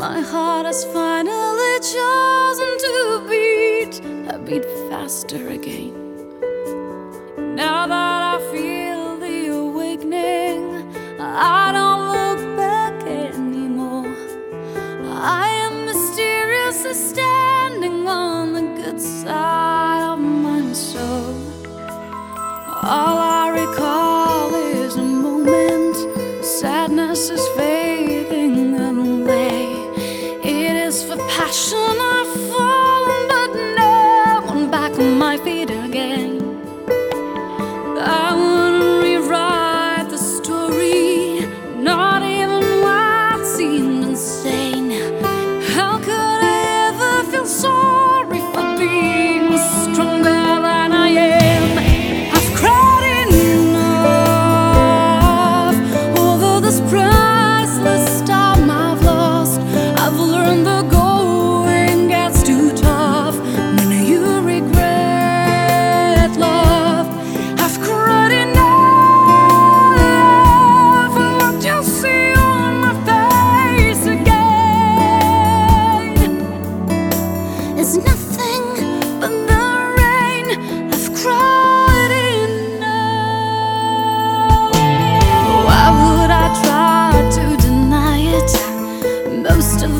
My heart has finally chosen to beat a beat faster again. Now that I feel the awakening, I don't look back anymore. I am mysteriously standing on the good side of my soul. All I recall is a moment, sadness is fading away. It is for passion I've fallen, but now I'm back on my feet again. I wanna rewrite the story, not even what seemed insane. How could I ever feel sorry for being stronger than I am? I've cried enough over this priceless time I've lost. I've learned the going gets too tough when you regret love. I've cried enough for what you see on my face again. It's nothing but the rain. I've cried enough. Why would I try to deny it? Most of